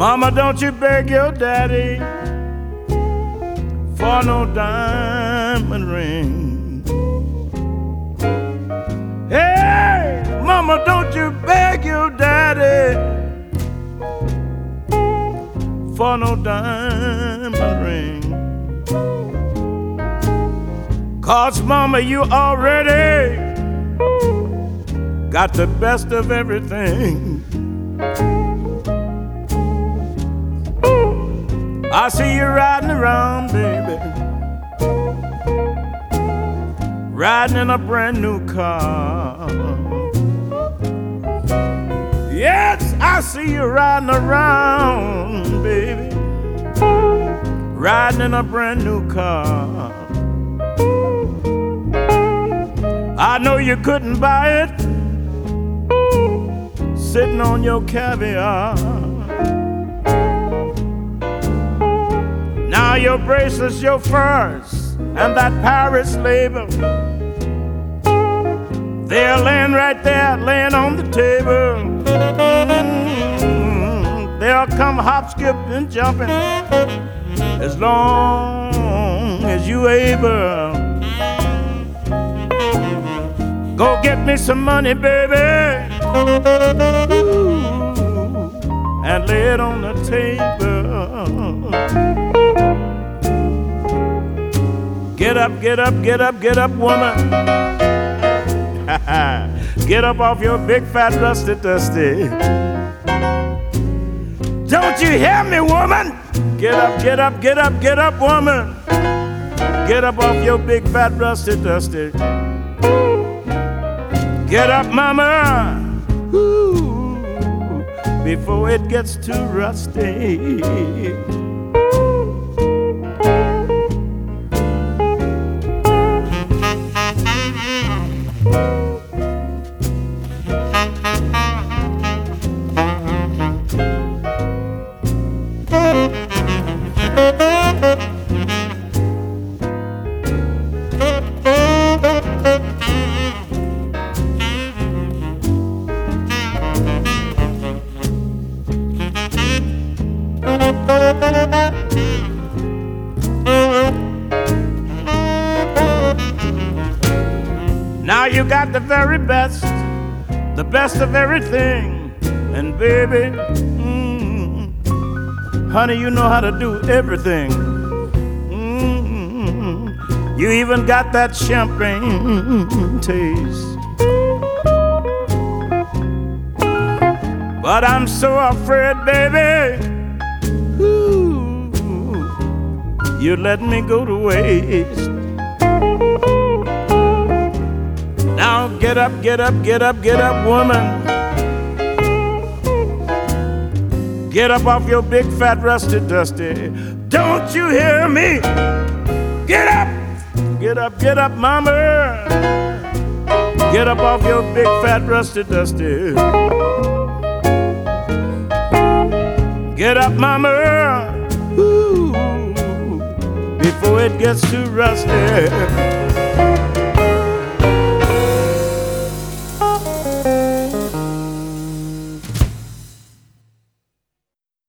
Mama, don't you beg your daddy for no diamond ring. Hey, mama, don't you beg your daddy for no diamond ring. 'Cause mama, you already got the best of everything. I see you riding around, baby, riding in a brand new car. Yes, I see you riding around, baby, riding in a brand new car. I know you couldn't buy it sitting on your caviar. Now your bracelets, your furs, and that Paris label, they're laying right there, laying on the table. They'll come hop, skip, and jumping as long as you able. Go get me some money, baby, and lay it on the table. Get up, get up, get up, get up, woman. Get up off your big fat rusty dusty. Don't you hear me, woman? Get up, get up, get up, get up, woman. Get up off your big fat rusty dusty. Get up, mama, ooh, before it gets too rusty. Now you got the very best, the best of everything. And baby, honey, you know how to do everything. You even got that champagne taste. But I'm so afraid, baby, you let me go to waste. Now get up, get up, get up, get up, woman. Get up off your big fat rusty dusty. Don't you hear me? Get up, get up, get up, mama. Get up off your big fat rusty dusty. Get up, mama, ooh, before it gets too rusty.